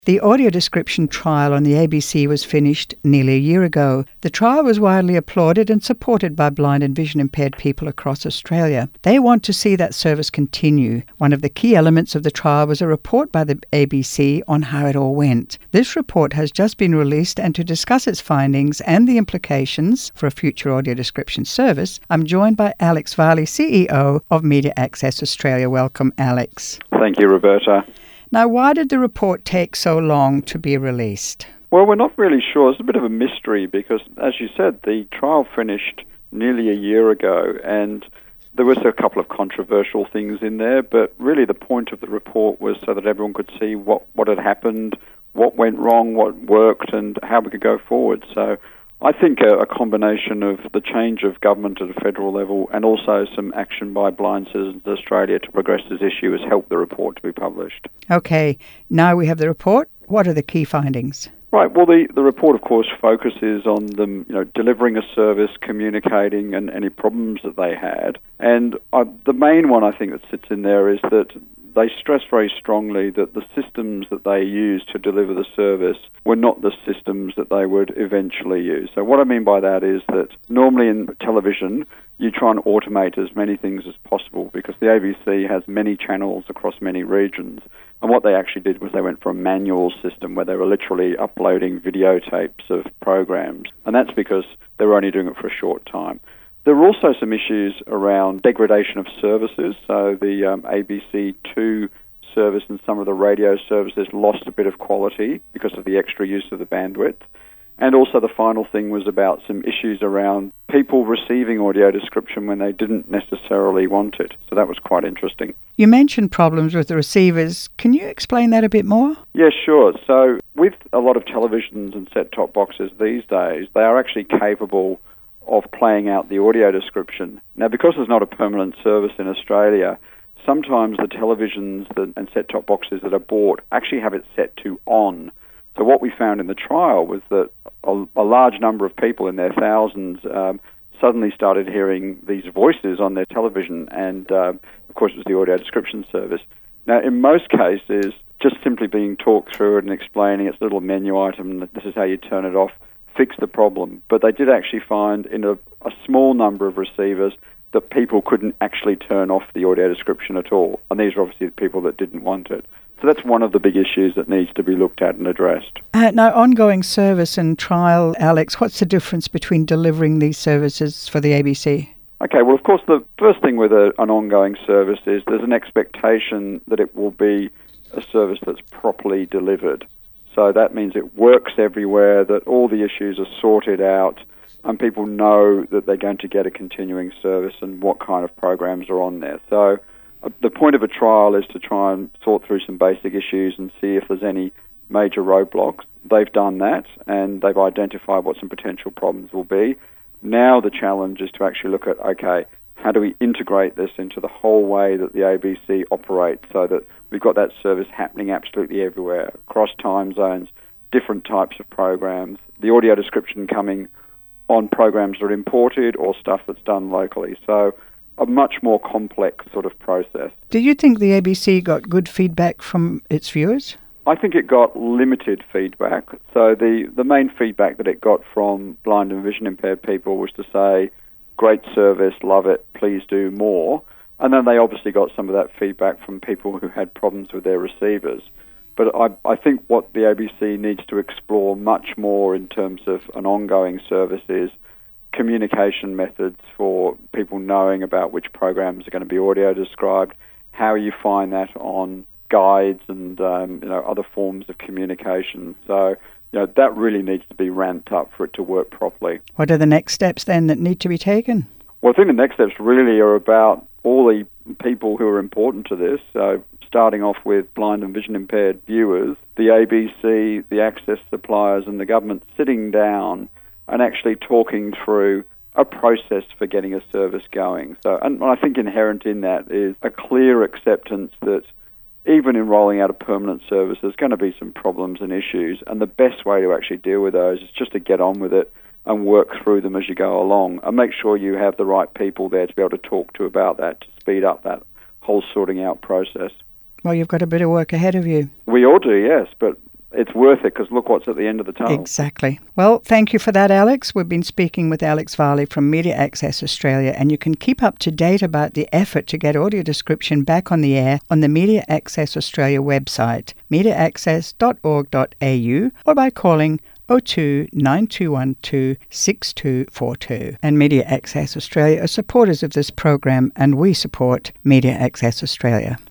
The audio description trial on the ABC was finished nearly a year ago. The trial was widely applauded and supported by blind and vision impaired people across Australia. They want to see that service continue. One of the key elements of the trial was a report by the ABC on how it all went. This report has just been released, and to discuss its findings and the implications for a future audio description service, I'm joined by Alex Varley, CEO of Media Access Australia. Welcome, Alex. Thank you, Roberta. Now, why did the report take so long to be released? Well, we're not really sure. It's a bit of a mystery because, as you said, the trial finished nearly a year ago and there was a couple of controversial things in there, but really the point of the report was so that everyone could see what had happened, what went wrong, what worked, and how we could go forward. So I think a combination of the change of government at a federal level and also some action by Blind Citizens Australia to progress this issue has helped the report to be published. Okay, now we have the report. What are the key findings? Right, well, the report, of course, focuses on them, delivering a service, communicating, and any problems that they had. And the main one, I think, that sits in there is that they stress very strongly that the systems that they used to deliver the service were not the systems that they would eventually use. So what I mean by that is that normally in television, you try and automate as many things as possible because the ABC has many channels across many regions. And what they actually did was they went for a manual system where they were literally uploading videotapes of programs. And that's because they were only doing it for a short time. There were also some issues around degradation of services. So the ABC2 service and some of the radio services lost a bit of quality because of the extra use of the bandwidth. And also the final thing was about some issues around people receiving audio description when they didn't necessarily want it. So that was quite interesting. You mentioned problems with the receivers. Can you explain that a bit more? Yeah, sure. So with a lot of televisions and set-top boxes these days, they are actually capable of playing out the audio description. Now, because there's not a permanent service in Australia, sometimes the televisions and set-top boxes that are bought actually have it set to on. So what we found in the trial was that a large number of people in their thousands suddenly started hearing these voices on their television, and of course it was the audio description service. Now, in most cases, just simply being talked through it and explaining its little menu item, that this is how you turn it off, fix the problem. But they did actually find in a small number of receivers that people couldn't actually turn off the audio description at all. And these are obviously the people that didn't want it. So that's one of the big issues that needs to be looked at and addressed. Now, ongoing service and trial, Alex, what's the difference between delivering these services for the ABC? Okay, well, of course, the first thing with an ongoing service is there's an expectation that it will be a service that's properly delivered. So that means it works everywhere, that all the issues are sorted out, and people know that they're going to get a continuing service and what kind of programs are on there. So the point of a trial is to try and sort through some basic issues and see if there's any major roadblocks. They've done that, and they've identified what some potential problems will be. Now the challenge is to actually look at, okay, how do we integrate this into the whole way that the ABC operates so that we've got that service happening absolutely everywhere, across time zones, different types of programs, the audio description coming on programs that are imported or stuff that's done locally. So a much more complex sort of process. Do you think the ABC got good feedback from its viewers? I think it got limited feedback. So the main feedback that it got from blind and vision impaired people was to say, great service, love it, please do more. And then they obviously got some of that feedback from people who had problems with their receivers. But I think what the ABC needs to explore much more in terms of an ongoing service is communication methods for people knowing about which programs are going to be audio described, how you find that on guides and other forms of communication. So that really needs to be ramped up for it to work properly. What are the next steps then that need to be taken? Well, I think the next steps really are about all the people who are important to this. So starting off with blind and vision impaired viewers, the ABC, the access suppliers and the government sitting down and actually talking through a process for getting a service going. So, and I think inherent in that is a clear acceptance that even in rolling out a permanent service, there's going to be some problems and issues, and the best way to actually deal with those is just to get on with it and work through them as you go along, and make sure you have the right people there to be able to talk to about that, to speed up that whole sorting out process. Well, you've got a bit of work ahead of you. We all do, yes, but it's worth it because look what's at the end of the tunnel. Exactly. Well, thank you for that, Alex. We've been speaking with Alex Varley from Media Access Australia, and you can keep up to date about the effort to get audio description back on the air on the Media Access Australia website, mediaaccess.org.au, or by calling 02 9212 6242. And Media Access Australia are supporters of this program, and we support Media Access Australia.